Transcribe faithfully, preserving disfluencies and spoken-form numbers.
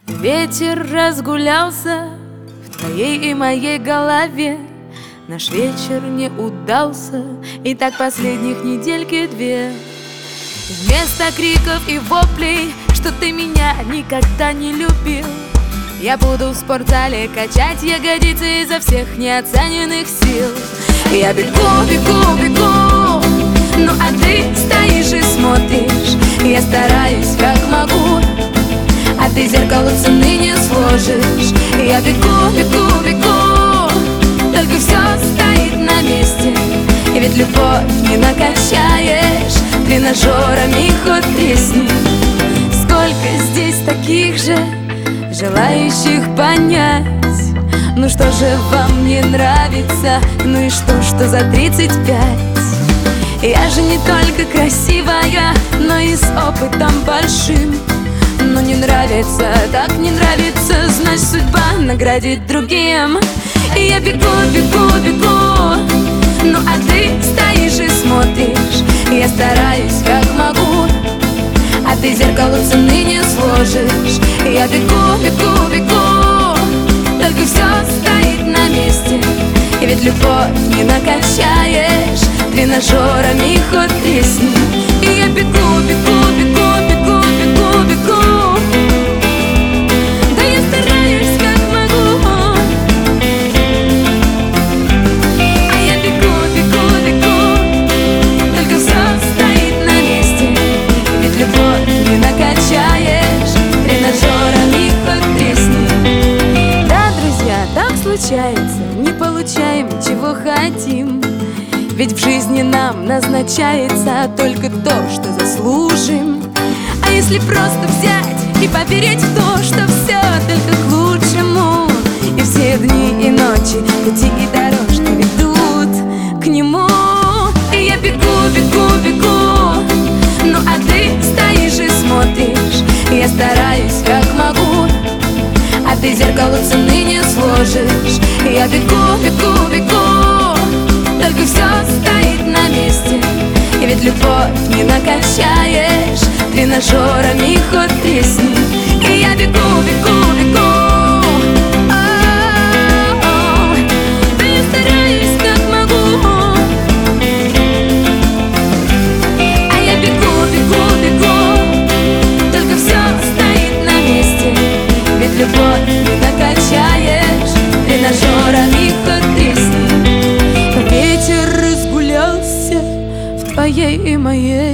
Ветер разгулялся в твоей и моей голове. Наш вечер не удался, и так последних недельки две. Вместо криков и воплей, что ты меня никогда не любил, я буду в спортзале качать ягодицы изо всех неоцененных сил. Я бегу, бегу, бегу, ну а ты стоишь и смотришь. Я стараюсь как могу, а ты зеркалу цены не сложишь. Я бегу, бегу, бегу, только все стоит на месте. И ведь любовь не накачаешь тренажерами, хоть тресни. Сколько здесь таких же, желающих понять, ну что же вам не нравится, ну и что, что за тридцать пять? Я же не только красивая, но и с опытом большим. Но не нравится, так не нравится, значит судьба наградит другим. И я бегу, бегу, бегу, ну а ты стоишь и смотришь. Я стараюсь как могу, а ты зеркалу цены не сложишь. Я бегу, бегу, бегу, только все стоит на месте. И ведь любовь не накачаешь тренажерами, хоть тресни. И я бегу, бегу, бегу, бегу, бегу, бегу. Да я стараюсь как могу. А я бегу, бегу, бегу, только все стоит на месте. Ведь любовь не накачаешь тренажерами, хоть тресни. Да, друзья, так случается, не получаем, чего хотим. Ведь в жизни нам назначается только то, что заслужим. А если просто взять и поверить в то, что все только к лучшему, и все дни и ночи, пути и дорожки ведут к нему. И я бегу, бегу, бегу, ну а ты стоишь и смотришь. Я стараюсь как могу, а ты зеркалу цены не сложишь. Я бегу, бегу, бегу, только все стоит на месте. И ведь любовь не накачаешь тренажерами, хоть тресни. И я бегу, бегу, бегу. О-о-о. Да я стараюсь как могу. А я бегу, бегу, бегу, только все стоит на месте. Ведь любовь не накачаешь тренажерами, хоть тресни. Ветер разгулялся в твоей и моей